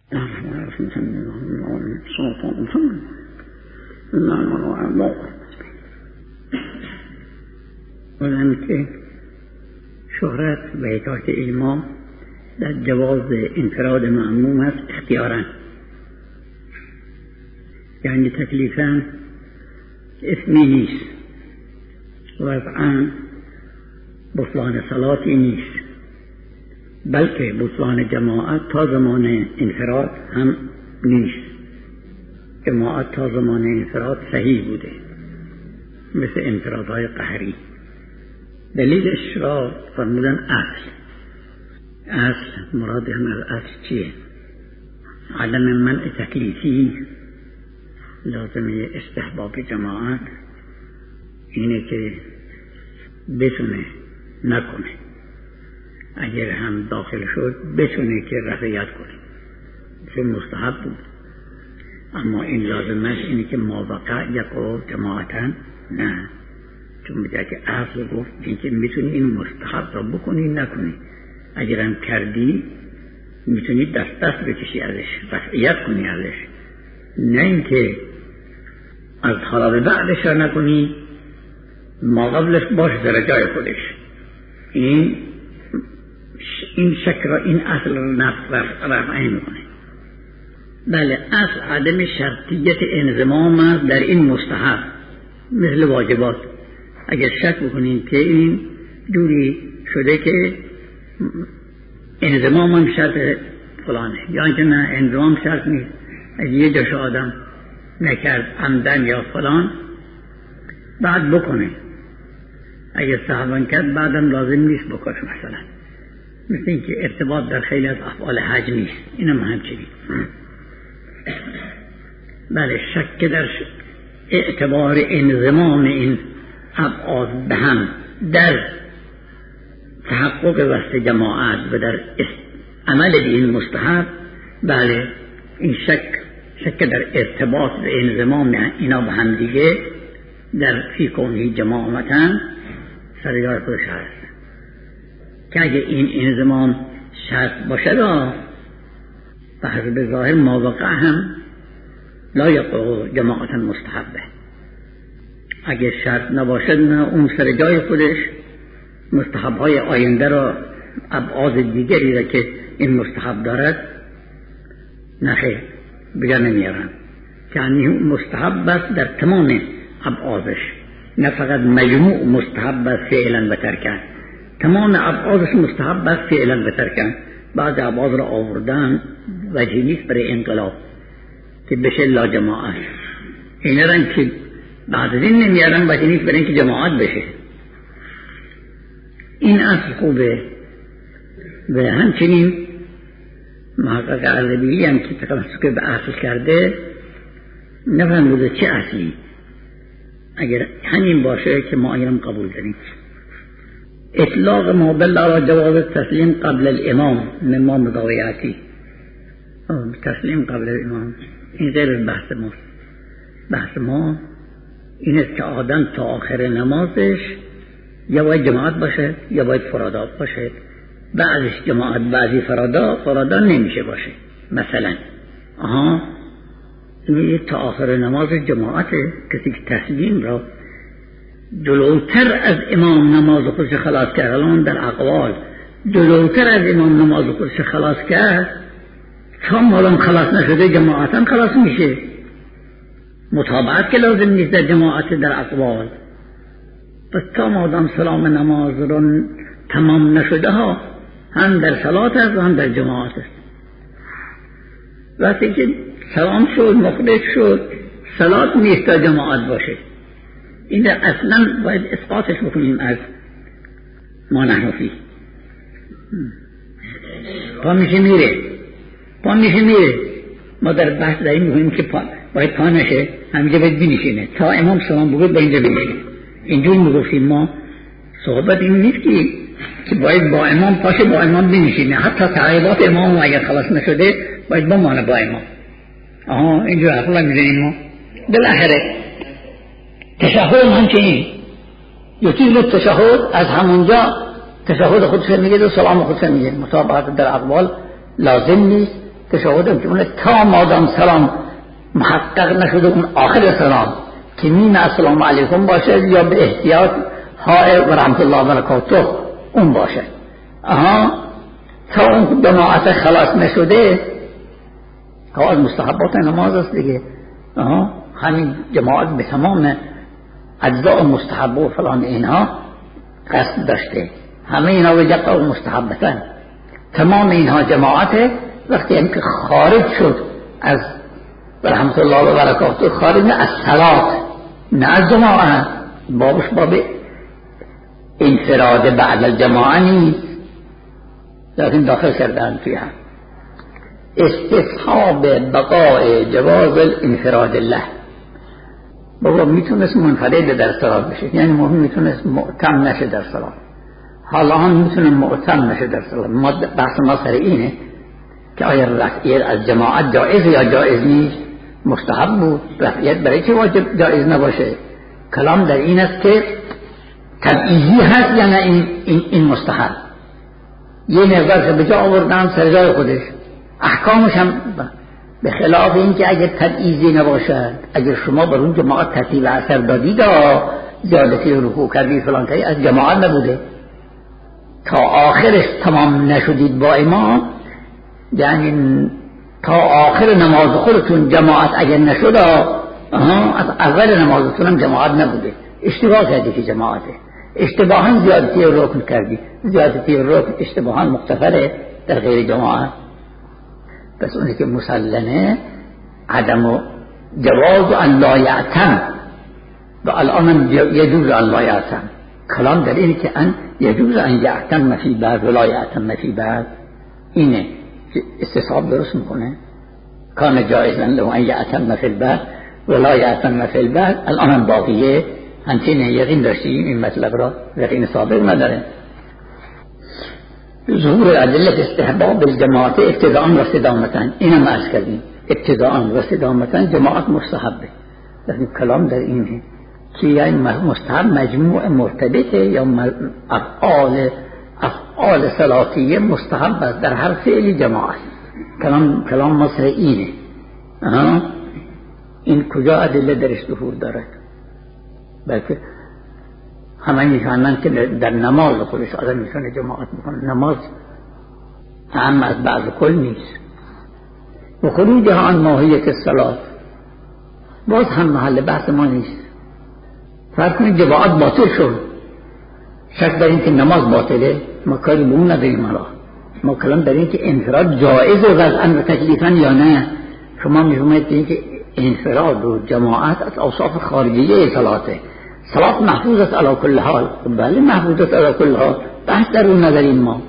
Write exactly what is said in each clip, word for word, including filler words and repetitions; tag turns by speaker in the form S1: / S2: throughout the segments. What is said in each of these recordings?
S1: بودن که شهرت و اطاعت علما در جواز انفراد مأموم است اختیارا، یعنی تکلیفاً اسمی نیست، وضعاً بطلان صلاتی نیست، بلکه بطلان جماعت تا زمان انفراد هم نیست. جماعت تا زمان انفراد صحیح بوده، مثل انفرادهای قهری. دلیلش را فرمودن اصل. اصل مراد هم از اصل چیه؟ عدم منع تکلیفی لازمه استحباب جماعت اینه که بتونه نکنه، اگر هم داخل شد بتونه که رضایت کنه، چون مستحب بود. اما این لازمش اینه که موقع یقو جماعتن نه، چون بجای که اصل گفت اینکه میتونی این مستحب را بکنی نکنی، اگر هم کردی میتونی دست دست بکشی ازش، رفعیت کنی ازش، نه اینکه از حالا به بعدش را نکنی ما قبلش باش در جای خودش. این این شک را، این اصل را نفس رفعه میکنه. بله، اصل عدم شرطیت انضمام است در این مستحب، مثل واجبات. اگر شک بکنین که این جوری شده که انضمام هم شرط فلانه، یا اینکه نه انضمام شرط نیست، اگر یه جاش آدم نکرد عمدن یا فلان بعد بکنه، اگر صحبان کرد بعدم لازم نیست بکنه. مثلا مثل اینکه ارتباط در خیلی از افعال حج نیست، اینم همچنین. بله، شک در اعتبار انضمام این ابعاد به هم در تحقق وسط جماعت و در عمل به این مستحب، بله این شک شک در ارتباط و انضمام اینا به هم دیگه در فی کونی جماعتن سر جای خودش هست. که اگه این انضمام شرط باشد به حسب ظاهر ماوقع هم لا یقع جماعتا مستحبه. اگه شرط نباشد نه، اون سر جای خودش مستحب های آینده را، ابعاد دیگری را که این مستحب دارد نخیر بجا نمیارن، که این مستحب است در تمام ابعادش، نه فقط مجموع مستحب است فعلا و ترکن، تمام ابعادش مستحب است فعلا و ترکن. بعض ابعاد را آوردن وجهی نیست برای انقلاب که بشه لا جماعت، این رنگ که بعد از این نمیارن وجهی نیست برای اینکه جماعت بشه. این اصل خوبه. و همچنین محقق عربی هم که تمسک به اصل کرده نفهموده چه اصلی، اگر همین باشه که ما اینم قبول داریم. اطلاق ما بالله جواز تسلیم قبل الامام مما مضاویاتی، تسلیم قبل الامام این غیر بحث ما. بحث ما این است که آدم تا آخر نمازش یا باید جماعت باشه یا باید فرادا باشه، بعضش جماعت بعضی فرادا، فرادا نمیشه باشه. مثلا آها این تا آخر نماز جماعته، کسی که تسلیم را جلوتر از امام نماز خودش خلاص کرد، الان در اقوال جلوتر از امام نماز خودش خلاص کرد، تا مالم خلاص نشده جماعتا خلاص میشه. متابعت که لازم نیست در جماعت در اقوال. پس تا مادام سلام نماز رو تمام نشده ها، هم در صلات است و هم در جماعت است. وقتی که سلام شد مخلص شد، صلات نیست تا جماعت باشه. این در اصلا باید اسقاطش بکنیم از ما نحن فی. پا میشه میره پا میشه میره ما در بحث داریم میگوییم که پا باید پا نشه، همینجا باید بینشینه تا امام سلام بگوید با اینجا بینشینه. اینجور میگفتیم ما. صحبت این نیست که که باید با امام پاشه با امام بینشینه، حتی تعریبات امام اگر خلاص نشده باید بمانه با امام. آها اینجور حقلا میزنیم ما. بالاخره تشهد همچنین یکی رو تشهد از همونجا تشهد خودش میگه و سلام خودش میگه. مطابقت در اقوال لازم نیست، تشهد که اون تا مادام سلام محقق نشده اون آخر سلام که میم السلام علیکم باشه یا به احتیاط های و رحمت الله و برکاته اون باشه. آها تا اون جماعت خلاص نشده که از مستحبات نماز است دیگه. آها همین جماعت به تمام اجزاء مستحب و فلان اینها قصد داشته، همه اینا وجب و مستحبتن، تمام اینها جماعت. وقتی هم که خارج شد از رحمت الله و برکاته، خارج نه از صلات نه از جماعت، بابش باب انفراد بعد الجماعه نیست، لیکن داخل کردن توی هم استصحاب بقاء جواز الانفراد له. بابا میتونست منفرد در صلات بشه، یعنی مهم میتونست معتم نشه در صلات، حالا هم میتونه معتم نشه در صلات. بحث ما سر اینه که آیا رفعیت از جماعت جائز یا جائز نیست؟ مستحب بود. رفعیت برای چه واجب جائز نباشه؟ کلام در این است که تبعیضی هست یا نه این, این, این مستحب. یه مقدار که به جا آوردن سر جای خودش، احکامش هم به خلاف این که اگر تبعیضی نباشد، اگر شما بر اون جماعت ترتیب اثر دادید، زیادتی رکوع کردید فلان کردید، از جماعت نبوده تا آخرش تمام نشدید با امام، یعنی تا آخر نماز خودتون جماعت اگر نشد، آها از اول نمازتون هم جماعت نبوده، اشتباه کردی که جماعته، اشتباها زیادتی رکن کردی، زیادتی رکن اشتباها مغتفره در غیر جماعت. بس اونی که مسلمه عدم و جواز ان لا یعتم، و الان یجوز ان لا یعتم. کلام در اینه که ان یجوز ان یعتم فی بعض و لا یعتم فی بعض، اینه استصحاب درست میکنه. کان جائزا له ان یعتم فی البعض و لا یعتم فی البعض. الان هم باقیه، همچنین یقین داشتیم این مطلب را، یقین سابق نداره. ظهور ادله استحباب الجماعت ابتداء و استدامتا، اینم عرض کردیم، ابتداء و استدامتا جماعت مستحبه، لیکن کلام در اینه که یعنی مستحب مجموع مرتبطه یا افعال افعال صلاتیه مستحب است در هر فعل جماعت. کلام کلام مصر اینه. آه. این کجا ادله درش ظهور داره؟ بلکه همه میفهمن که در نماز خودش آدم میتونه جماعت میکنه، نماز اهم از بعض کل نیست. و خروجها عن ماهیت الصلاة باز هم محل بحث ما نیست. فرض کنید جماعت باطل شد، شک در این که نماز باطله، ما کاری به اون نداریم. ما ما کلام در این که انفراد جائز و وضعا و تکلیفا یا نه. شما میفهمید این که انفراد و جماعت از اوصاف خارجیه صلاته. صلات محفوظ است علی کل حال، بله محفوظ است علی کل حال، بحث در اون نداریم ما.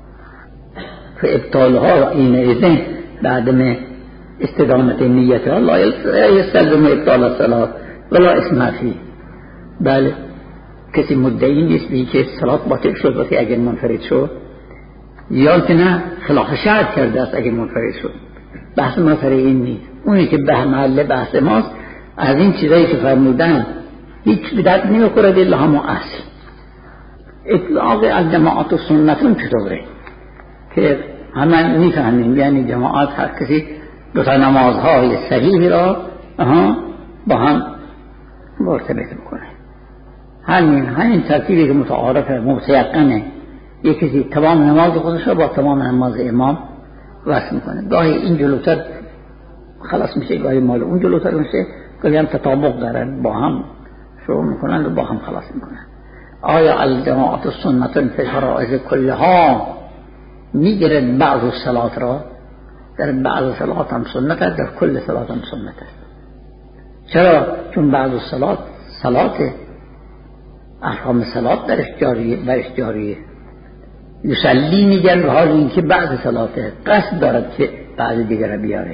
S1: فابطالها اینئذ بعدم استدامت نیتها لا یستلزم ابطال الصلاة ولا اسم فیه. بله کسی مدعی نیست که صلات باطل شد وقتی اگر منفرد شد، یا که نه خلاف شرع کرده است اگر منفرد شد. بحث ما سر این نیست. اونی که به محل بحث ماست از این چیزایی که فرمودن هیچ بدعت نمیخوره الا همون اصل. اطلاق از جماعت و سنتون چطوره که همه میفهمیم، یعنی جماعت هر کسی دو تا نمازهای صحیح را آها با هم مرتبط میکنه. همین همین ترتیبی که متعارفه متيقنه، یک کسی تمام نماز خودش را با تمام نماز امام وصل میکنه. گاهی این جلوتر خلاص میشه، گاهی مال اون جلوتر میشه، گاهی هم تطابق دارن، با هم شروع میکنن و با هم خلاص میکنن. آیا الجماعت و سنت فی الفرائض کلها میگیرد بعض الصلات را؟ در بعض صلات هم سنت است، در کل صلات هم سنت است. چرا؟ چون بعض الصلات صلات احکام صلات درش جاریه، برش جاریه. یصلی میگن به حال این که بعض صلاته قصد دارد که بعض دیگر بیاره.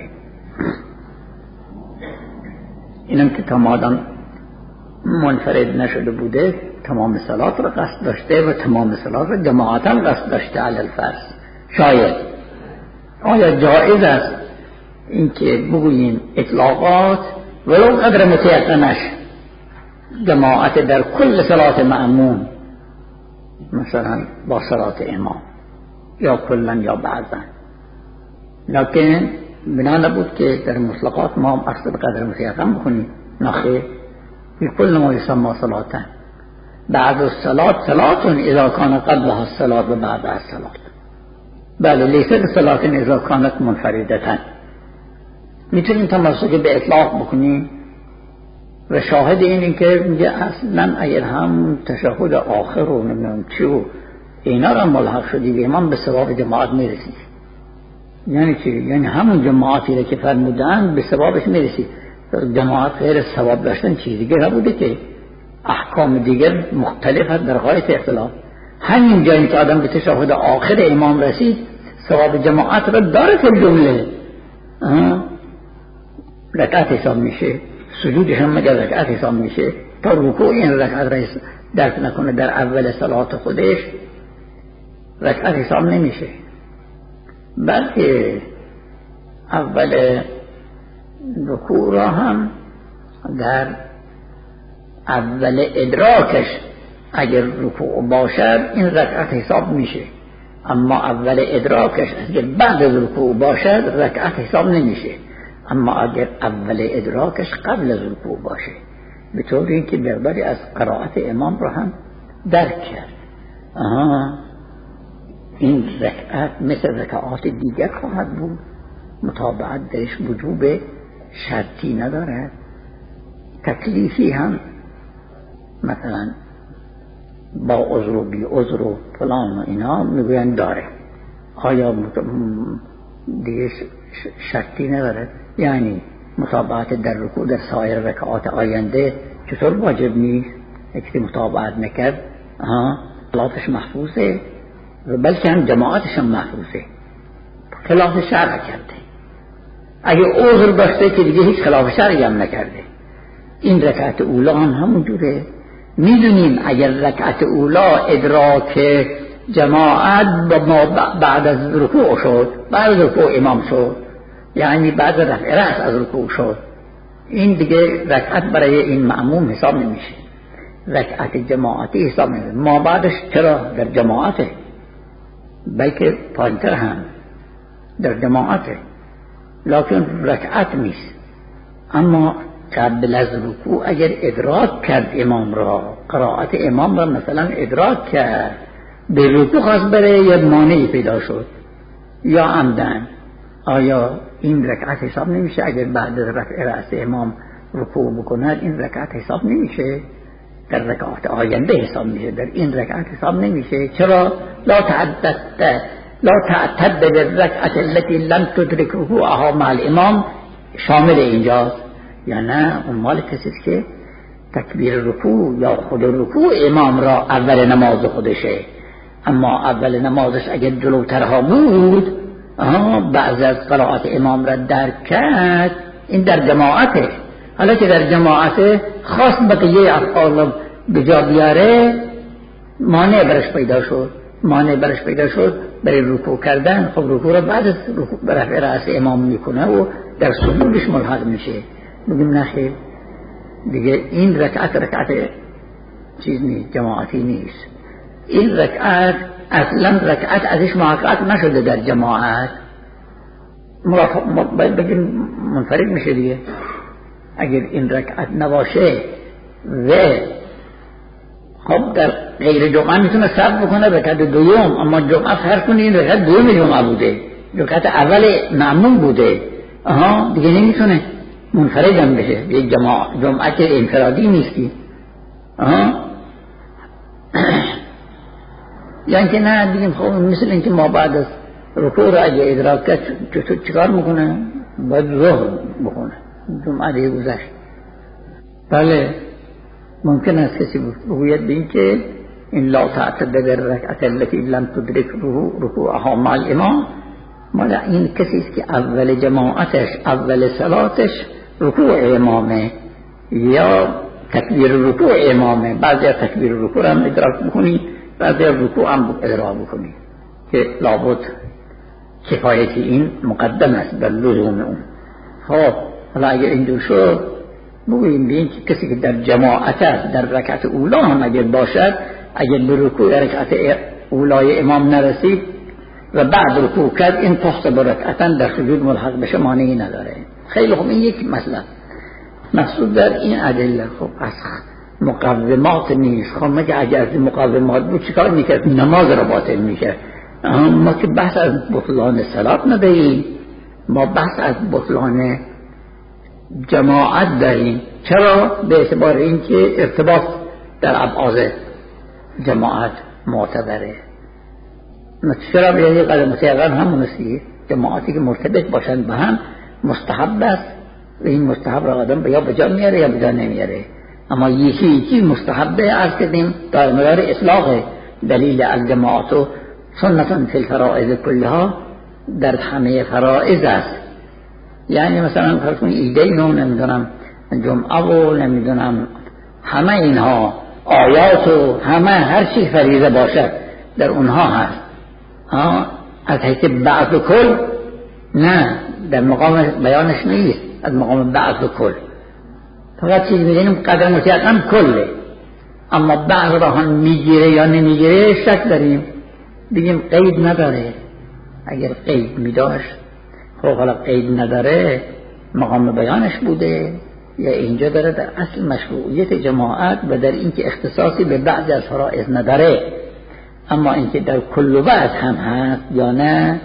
S1: اینم که تمام منفرد نشده بوده، تمام صلات را قصد داشته و تمام صلات را جماعتا قصد داشته علی الفرض. شاید آیا جایز است اینکه بگوییم اطلاقات ولو قدر متيقنش جماعت در کل صلات مأمون، مثلا با صلات امام یا کلا یا بعضا، لکن بنا نبود که در مطلقات ما هم اصل قدر مسیحقم بخونیم. نخیر، فی کل ما یسمى صلاتن، بعد الصلاة صلاة اذا کان قبلها الصلاة و بعد الصلاة. بله، لیست صلاة اذا کانت منفردتن. میتونیم تمسک به اطلاق بکنیم و شاهد این این که میگه اصلا اگر هم تشهد آخر رو نمیدونم چی و اینا را ملحق شدی به امام به ثواب جماعت میرسی. یعنی چی؟ یعنی همون جماعتی را که فرمودن به ثوابش میرسی. جماعت غیر ثواب داشتن چیز دیگه نبوده که احکام دیگر مختلف هست در غایت اختلاف. همین جایی که آدم به تشهد آخر امام رسید ثواب جماعت را داره فی الجمله، رکعت حساب میشه، سجودش هم مگر رکعت حساب میشه. تا رکوع این رکعت را درک نکنه در اول صلات خودش رکعت حساب نمیشه، بلکه اول رکوع را هم در اول ادراکش اگر رکوع باشد این رکعت حساب میشه، اما اول ادراکش اگر بعد از رکوع باشد رکعت حساب نمیشه، اما اگر اول ادراکش قبل از رکوع باشه، به طور اینکه مقداری از قرائت امام را هم درک کرد. آها، این رکعت مثل رکعات دیگر خواهد بود، متابعت درش وجوب شرطی ندارد، تکلیفی هم مثلا با عذر و بی عذر و فلان و اینا میگوین داره، آیا دیگه شرطی نداره؟ یعنی متابعت در رکوع در سایر رکعات آینده چطور واجب نیست؟ اگه متابعت نکرد ها صلاتش محفوظه و بلکه هم جماعتش هم محفوظه، خلاف شرع کرده. اگه عذر داشته که دیگه هیچ خلاف شرعی هم نکرده. این رکعت اولا هم همون جوره. میدونیم اگر رکعت اولا ادراک جماعت بعد از رکوع شد، بعد از رکوع امام شد، یعنی بعد از رفع رأس از رکوع شد، این دیگه رکعت برای این مأموم حساب نمیشه، رکعت جماعتی حساب نمیشه. ما بعدش چرا در جماعته، بلکه پایینتر هم در جماعته، لکن رکعت نیست. اما قبل از رکوع اگر ادراک کرد امام را، قرائت امام را مثلا ادراک کرد، به رکوع خواست بره یا مانعی پیدا شد یا عمدن، آیا این رکعت حساب نمیشه؟ اگر بعد از رفع رأس امام رکوع بکند این رکعت حساب نمیشه، در رکعات آینده حساب میشه، در این رکعت حساب نمیشه. چرا؟ لا تعدد لا تعتد بالرکعت التي لم تدرك رکوعها مع الامام شامل اینجاست. یا نه، اون مال کسی که تکبیر رکوع یا خود رکوع امام را اول نماز خودشه، اما اول نمازش اگر جلوترها بود بعض از قرائات امام را درک کرد، این در جماعته. حالا که در جماعته خاص بقیه افعال به جا بیاره، مانع برش پیدا شد، مانع برش پیدا شد برای رکوع کردن. خب رکوع را بعد از رکوع برفع رأس امام میکنه و در سجودش ملحق میشه. بگیم نخیر، دیگه این رکعت رکعت چیز نیست، جماعتی نیست. این رکعت اصلا رکعت ازش محقق نشده در جماعت، باید بگیم منفرد میشه دیگه. اگر این رکعت نباشه و خب در غیر جمعه میتونه صرف بکنه رکعت دوم، اما جمعه فرق کنه این رکعت دوم جمعه بوده، رکعت اول معمول بوده، آها دیگه نمیتونه منفرد هم بشه. یک جماعه جمعه که انفرادی نیستی، آها یعنی که نه بگیم خب مثل اینکه ما بعد از رکوع را اگه ادراک کرد چطور چکار میکنه؟ باید ظهر بکنه، جمعه دیگه گذشت. بله ممکن است کسی بگوید به این که این لا تعتد بالرکعت التي لم تدرك رکوعها مع الامام، مال این کسی است که اول جماعتش اول صلاتش رکوع امامه یا تکبیر رکوع امامه. بعضی از تکبیر رکوع هم ادراک بکنی، بعضی از رکوع هم ادراک بکنی که لابد کفایتی این مقدم است بر لزوم اون. خب حالا اگر این دو شد بگوییم بین که کسی که در جماعت در رکعت اولا هم اگر باشد، اگر به رکوع رکعت اولای امام نرسید، و بعد رکوع کرد این تحسب رکعتا در سجود ملحق بشه مانعی نداره. خیلی خوب، این یک مسئله مقصود در این ادله. خب از مقومات نیست. خب مگه اگر از مقومات بود چیکار میکرد؟ نماز را باطل میکرد. ما که بحث از بطلان صلات نداریم، ما بحث از بطلان جماعت داریم. چرا؟ به اعتبار اینکه ارتباط در ابعاد جماعت معتبره. چرا به یه قدم متعقل همون است، جماعتی که مرتبط باشن به هم مستحب است و این مستحب را آدم یا به جا میاره یا به جا نمیاره. اما یکی یکی مستحبه عرض کردیم در مدار اطلاق دلیل الجماعت و سنتاً فی الفرائض کلها در همه فرائض است. یعنی مثلا فرض کنید ایدین و نمیدونم جمعه و نمیدونم همه اینها آیات و همه هر چی فریضه باشد در اونها هست. ها از حیث بعض و کل نه، در مقام بیانش نیست، از مقام بعض و کل فقط چیز میدونیم قدر متیقن کله. اما بعض را هم میگیره یا نمیگیره شک داریم، بگیم قید نداره. اگر قید میداشت خب حالا قید نداره مقام بیانش بوده یا اینجا داره در اصل مشروعیت جماعت و در اینکه اختصاصی به بعضی از فرائض نداره. اما اینکه در کل وقت هم هست یا نه،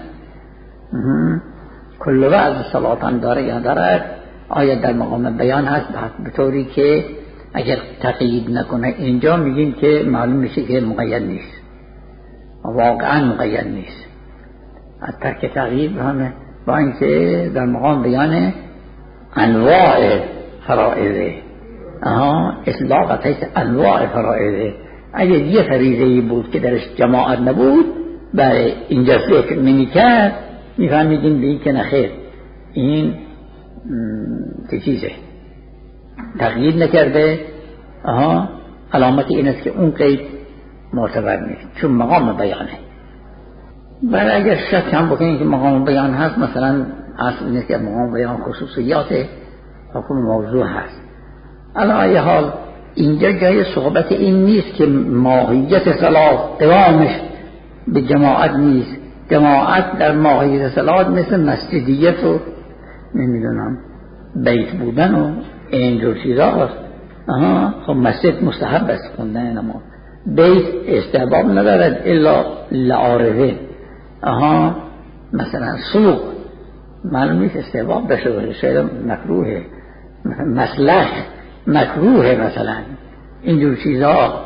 S1: کل وقت صلات هم داره یا داره، آیا در مقام بیان هست، به طوری که اگر تقیید نکنه اینجا میگیم که معلوم میشه که مقید نیست، واقعا مقید نیست. از ترک تقیید همه با اینکه در مقام بیان انواع فرائضه، اها اطلاق از حیث انواع فرائضه. اگر یه فریضه‌ای بود که درش جماعت نبود برای اینجا فکر نمی‌کرد میفهمیدیم به که نخیر این چه چیزه تقیید نکرده. آها علامت این است که اون قید معتبر نیست چون مقام بیانه. برای اگر شک هم بکنید که مقام بیان هست، مثلا اصل نیست که مقام بیان خصوصیات حکم موضوع هست. علی حال اینجا جای صحبت این نیست که ماهیت صلات قوامش به جماعت نیست. جماعت در ماهیت صلات مثل مسجدیت و نمیدونم بیت بودن و اینجور چیزا هست. آها خب مسجد مستحب است خوندن نماز، بیت استحباب ندارد الا لعارضه. آها مثلا سوق معلوم نیست استحباب داشته باشه، شاید مکروهه، مسلح مکروهه، مثلا اینجور چیزا،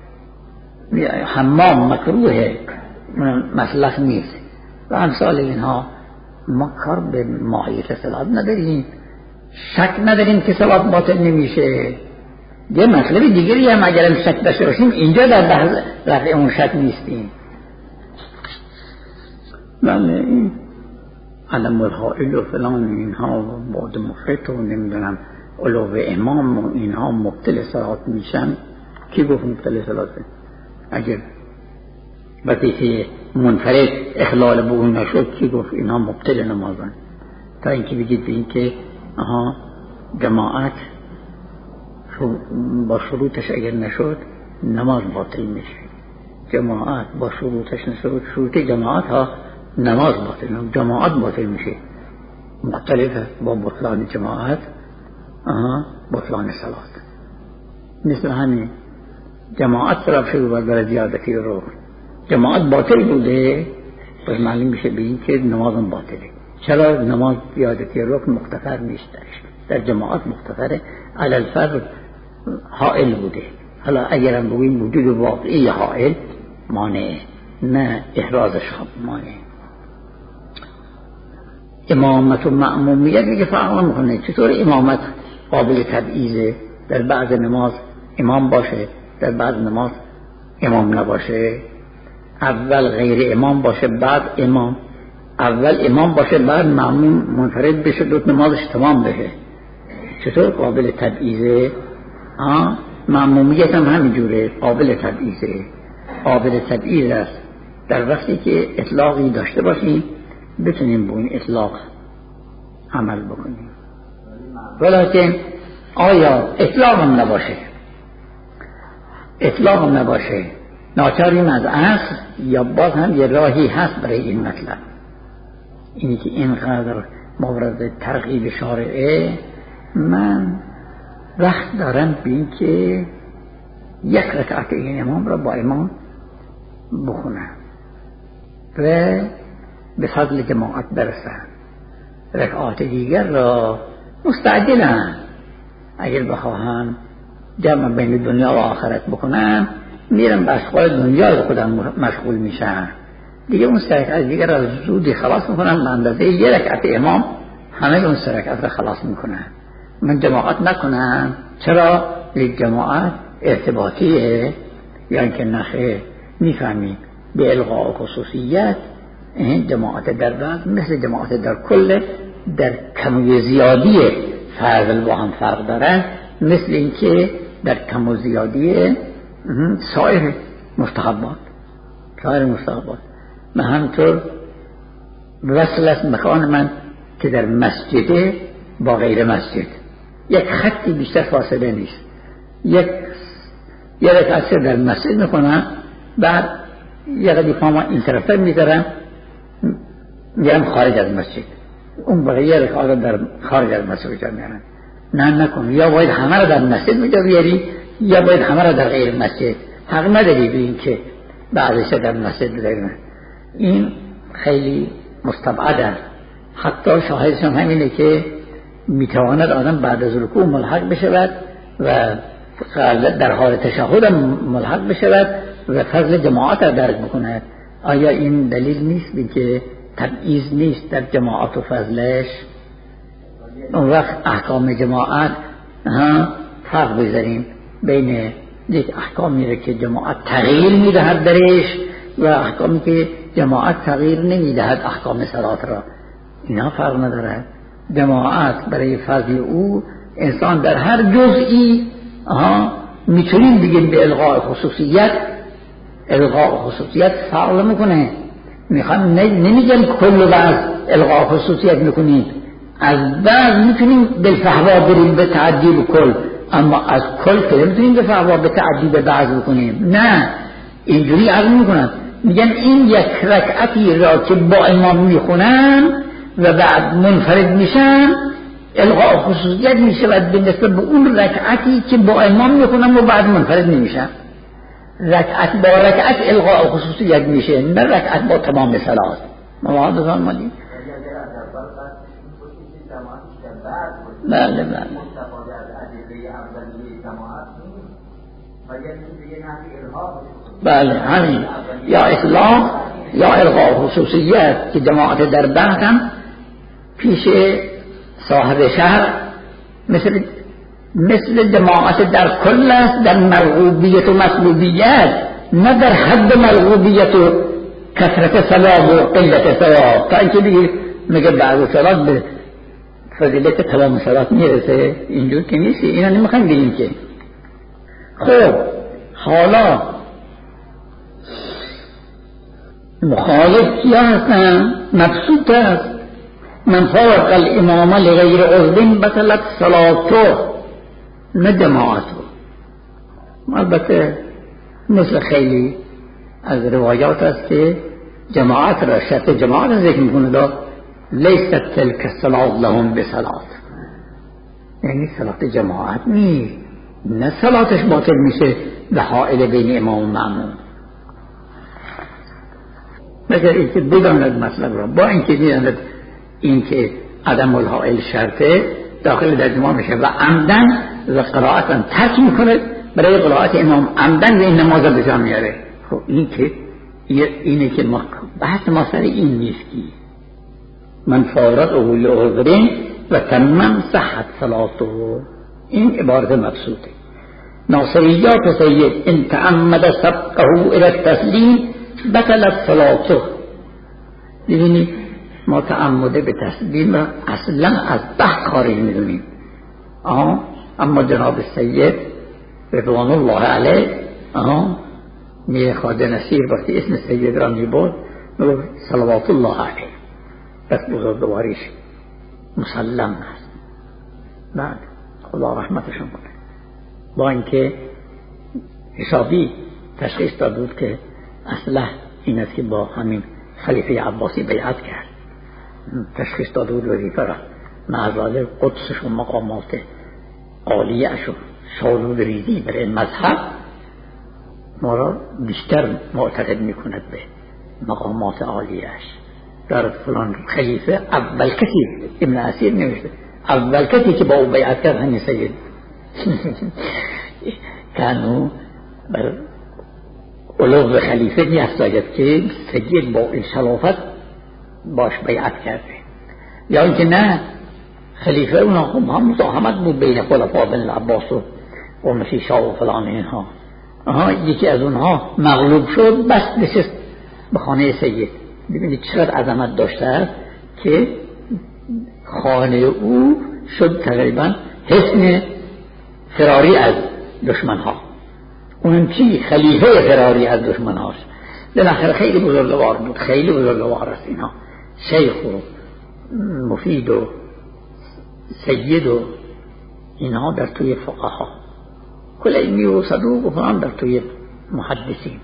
S1: حمام مکروهه مسلح نیست و امثال اینها. ما کار به ماهیت صلات نداریم، شک نداریم که صلات باطل نمیشه. یه مطلب دیگری هم اگرم شک داشته باشیم اینجا در بحث رفع اون شک نیستیم. من این علم الحائل و فلان اینها بعد مفرد و نمیدونم علو امام و اینها مبتل صلات میشن. کی گفت مبتل صلات؟ اگر وقتی منفرد اخلال به اون نشد کی گفت اینها مبتل نمازن؟ تا اینکه بگید به این که آها جماعت با شروطش اگر نشد نماز باطل میشه. جماعت با شروطش نشد، شروط جماعت ها نماز باطل، جماعت باطل میشه. مختلفه با بطلان جماعت آها بطلان صلات. مثل همین جماعت طرف شروع باید برای زیادتی رو جماعت باطل بوده پس معلوم میشه به این که نمازم باطله. چرا؟ نماز زیادتی رکن مختفر نیست درش، در جماعت مختفره، علی الفرد حائل بوده. حالا اگرم بگویم وجود واقعی حائل مانع، نه احرازش مانع. امامت و مأمومیت میگه فرق نمیکنه. چطور امامت قابل تبعیضه؟ در بعض نماز امام باشه، در بعض نماز امام نباشه. اول غیر امام باشه بعد امام، اول امام باشه بعد مأموم منفرد بشه دو نمازش تمام بشه. چطور قابل تبعیضه؟ آه مأمومیت هم همینجوره، قابل تبعیضه. قابل تبعیض است در وقتی که اطلاقی داشته باشیم بتونیم با این اطلاق عمل بکنیم. ولیکن آیا اطلاق هم نباشه، اطلاق هم نباشه ناچاریم از اصل یا باز هم یه راهی هست برای این مطلب، اینی که اینقدر مورد ترغیب شارعه. من وقت دارم به این که یک رکعت این امام را با امام بخونم و به فضل جماعت برسم، رکعات دیگر را مستعجلم اگر بخواهم جمع بین دنیا و آخرت بکنم میرم به اشغال دنیا خودم مشغول میشم دیگه. اون سه رکعت دیگر را زودی خلاص میکنم، به اندازه یه رکعت امام همه اون سه رکعت را خلاص میکنم. من جماعت نکنم. چرا؟ یک جماعت ارتباطیه یا اینکه نخه میفهمیم به الغاء خصوصیت. این جماعت در بعض مثل جماعت در کل در کم و زیادی فضل با هم فرق دارن، مثل اینکه در کم و زیادی سایر مستحبات سایر مستحبات من همطور وصل است مکان من که در مسجده با غیر مسجد یک خطی بیشتر فاصله نیست. یک یک رکعت در مسجد میکنم، بعد یک قدی پاما این طرفه میذارم میرم خارج از مسجد، اون بقیه رکعات در خارج از مسجد جا میارم. نه نکن، یا باید همه را در مسجد میجا بیاری یا باید همه را در غیر مسجد. حق نداری به این که بعضش در مسجد بذاریم. این خیلی مستبعد است. حتی شاهدش هم همینه که میتواند آدم بعد از رکوع ملحق بشود و در حال تشهد ملحق بشود و فضل جماعت را درک بکند. آیا این دلیل نیست که تبعیض نیست در جماعت و فضلش؟ اون وقت احکام جماعت ها فرق بذاریم بین یک احکامی که جماعت تغییر میدهد درش و احکامی که جماعت تغییر نمیدهد احکام صلات را. اینا فرق ندارد. جماعت برای فضل او انسان در هر جزئی ها میتونیم بگیم به الغاء خصوصیت الغاء خصوصیت فعال میکنه. میخوام نمیگم کل بعض الغاء خصوصیت میکنیم، از بعض میتونیم بالفحوا بریم به تعدی به کل، اما از کل که نمیتونیم به فحوا به تعدی به بعض بکنیم. نه، اینجوری عقل میکنم، میگن این یک رکعتی را که با امام میخونم و بعد منفرد میشم الغاء خصوصیت میشه و به نسبت به اون رکعتی که با امام میخونم و بعد منفرد نمیشم. رکعت با رکعت الغاء خصوصیت میشه، نه رکعت با تمام صلات. مواد بزن مادی بله بله بله همین، یا اطلاق یا الغاء خصوصیت که جماعت در بعد هم پیش صاحب شهر مثل مثل جماعت در کل است، در مرغوبیت و مطلوبیت، نه در حد مرغوبیت و کثرت ثواب و قلت ثواب. تا اینکه دیگه میگه بعض صلات به فضیلت تمام صلات میرسه، اینجور که نیست. اینا نمیخوایم بگیم که. خب حالا مخالف کیا هستن؟ مبسوط است. من فارق الامام لغیر عذر بطلت صلاته، نه جماعته. البته مثل خیلی از روایات است که جماعت را شرط جماعت را ذکر میکنه دا لیست تلک الصلاة لهم بصلاة، یعنی صلاة جماعت نیست، نه صلاتش باطل میشه به حائل بین امام و مأموم. مگر اینکه بداند مطلب را، با اینکه میداند اینکه عدم الحائل شرطه داخل در جماعت میشه و عمدن و قرائتا ترک میکنه برای قرائت امام عمدن و این نماز به جا میاره. خب این که اینه که ما بحث ما سر این نیست که من فارق اول عذرین و تمام صحت صلاته، این عبارت مبسوطه. ناصریات سید ان تعمد سبقه الى التسلیم بطلت صلاته. ببینید ما تعمده به تسلیم اصلا از بحث خارج میدونیم، اما جناب سید رضوان الله علیه میگه خواجه نصیر وقتی اسم سید را میبرد میگه صلوات الله علیه، بس بزرگواریش مسلم است. بعد خدا رحمتشون کنه، با اینکه حسابی تشخیص داد بود که اصلا این است که با همین خلیفه عباسی بیعت کرد. تشخیص داد بود وظیفه را معزاله قدسش و مقامات عالیه‌اش و شالود ریزی برای مذهب ما را بیشتر معتقد میکند به مقامات عالیه‌اش. در فلان خلیفه اول کسی ابن اسیر نوشته اول کسی که با او بیعت کرد همین سید کانو بر علو خلیفه می افزاید که سید با این شرافت باش بیعت کرده، یا اینکه نه خلیفه اونا هم مزاحمت بود بین خلفاء بن عباس و قرمشی شاه و فلان اینها. آها یکی از اونها مغلوب شد بس نشست به خانه سید. ببینید چقدر عظمت داشته که خانه او شد تقریبا حصن فراری از دشمن ها. اون چی خلیفه فراری از دشمن هاست. بالاخره خیلی بزرگوار بود، خیلی بزرگوار است اینها، شیخ و مفید و سید و اینها در توی فقها، کلیمی و صدوق و فلان در توی محدثین.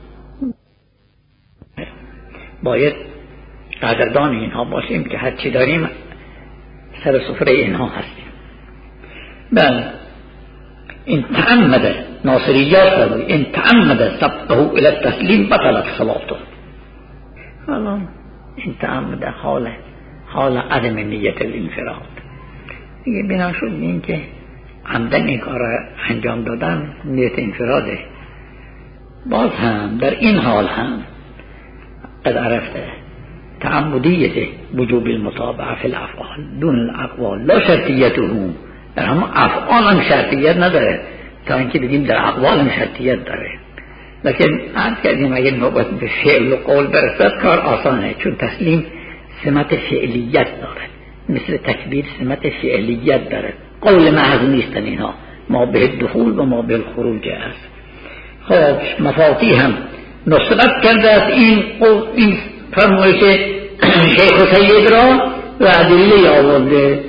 S1: باید قدردان اینها باشیم که هرچی داریم سر سفره اینها هستیم. بله این تعمد ناصریات فرمود این تعمد سبقه الى التسلیم بطلت صلاته. حالا این تعمد حال حال عدم نیت الانفراد دیگه بنا شد این که عمدن این کار انجام دادن نیت انفراده. باز هم در این حال هم قد عرفته تعمدیت وجوب المتابعه فی الافعال دون الاقوال لا شرطیته. در هم افعال هم شرطیت نداره تا اینکه بگیم در اقوال هم شرطیت داره. لیکن عرض کردیم اگر نوبت به فعل و قول برسد کار آسانه، چون تسلیم سمت فعلیت داره، مثل تکبیر سمت فعلیت داره، قول محض نیستن اینها، ما به دخول و ما به خروج است. خب مفاتی هم نصرت کرده است این این فرمایش شیخ سید را و ادله آورده.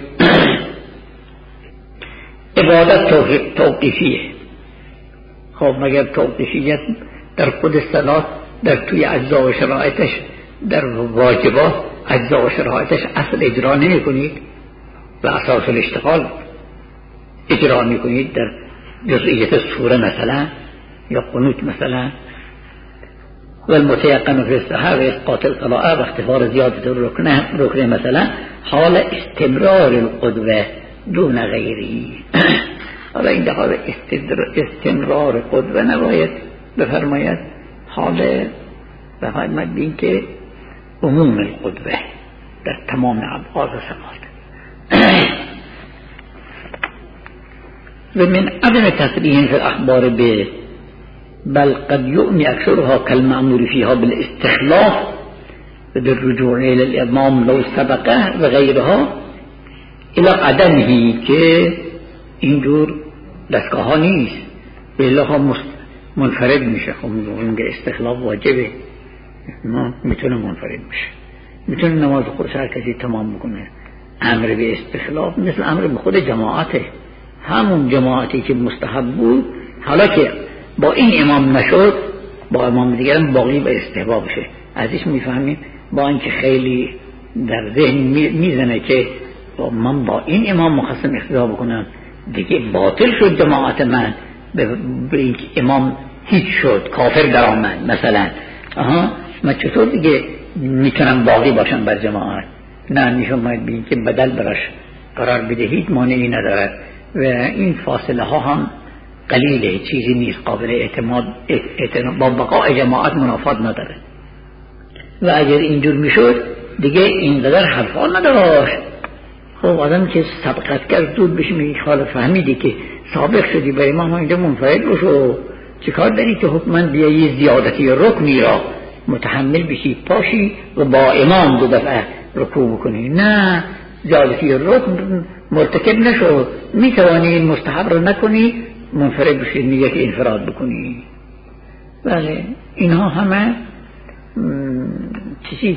S1: عبادت توقیفیه. خب مگر توقیفیت در خود صلات در توی اجزا و شرایطش در واجبات اجزا و شرایطش اصل اجرا نمی کنید و اساس الاشتغال اجرا می کنید در جزئیت سوره مثلا یا قنوت مثلا. و المتيقن في السحر اسقاط القراءه و اختفار زیادت الركن ركن مثلا حال استمرار القدوه دون غیری. حالا این در حال استمرار قدوه نباید بفرماید، حال بفرماید بین که عموم القدوه در تمام ابعاد و صفات. و من عدم تصریح فی الاخبار به بل قد يؤمي أكثرها كالمأمور فيها بالاستخلاف بالرجوع إلى الإمام لو سبقه وغيرها إلى عدمه که اینجور دستگاه ها نیست، بله ها منفرد میشه. خب اینجا استخلاف واجبه، ما میتونه منفرد میشه، میتونه نماز خودش هر کسی تمام بکنه. امر به استخلاف مثل امر به خود جماعته، همون جماعتی که مستحب بود حالا که با این امام نشد با امام دیگرم باقی به استحباب بشه. ازش میفهمیم با اینکه خیلی در ذهن میزنه که من با این امام مخصم اقتدا بکنم دیگه باطل شد جماعت من، به اینکه امام هیچ شد کافر در آمد مثلا. آها من چطور دیگه میتونم باقی باشم بر جماعت؟ نه، میشون باید بگیم که بدل براش قرار بدهید، مانعی ندارد و این فاصله ها هم قلیله، چیزی نیست، قابل اعتماد اعتماد با بقای جماعت منافات نداره. و اگر اینجور میشد دیگه اینقدر حرفا نداشت. خب آدم که سبقت کرد زود بشه میگه حالا فهمیدی که سابق شدی برای ما اینجا منفرد بشو، چه کار داری که حکماً بیایی زیادتی رکنی را متحمل بشی پاشی و با امام دو دفعه رکوع بکنی؟ نه، زیادتی رکن مرتکب نشو، میتوانی این مستحب رو نکنی منفرد بشی نیت انفراد بکنی. بله اینها همه چیز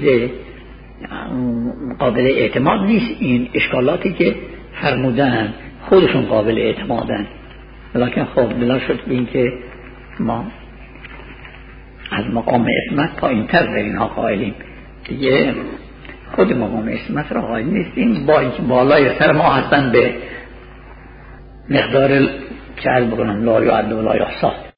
S1: قابل اعتماد نیست. این اشکالاتی که فرمودن خودشون قابل اعتمادن، لکن خب بلا شد به این که ما از مقام عصمت پایین‌تر به اینها قائلیم. دیگه خود مقام عصمت را قائل نیستیم، با اینکه بالای سر ما هستن به مقدار چه عرض بکنم لا یعد و لا یحصی.